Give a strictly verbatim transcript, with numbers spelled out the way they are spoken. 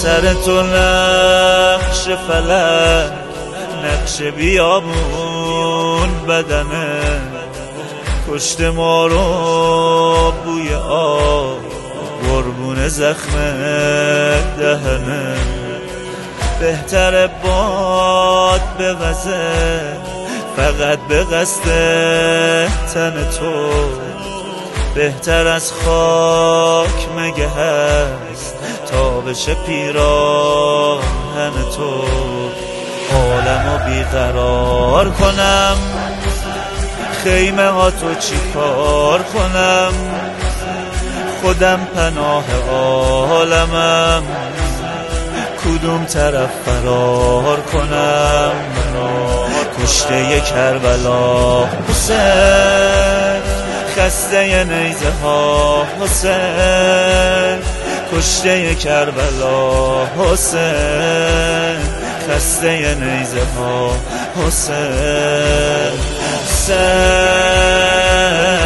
سر تو نقش فلک، نقش بیابون بدنه، کشت ما رو بوی آب، قربون زخم دهنه. بهتر باد به وزه، فقط به قصد تن تو، بهتر از خاک مگه هست تا بشه پیراهن تو. عالمو بیقرار کنم، خیمه ها تو چی کار کنم، خودم پناه عالمم، کدوم طرف فرار کنم. کشته کربلا حسین، خسته نیزه ها حسین، کشته کربلا حسین، خسته نیزه ها حسین. حسین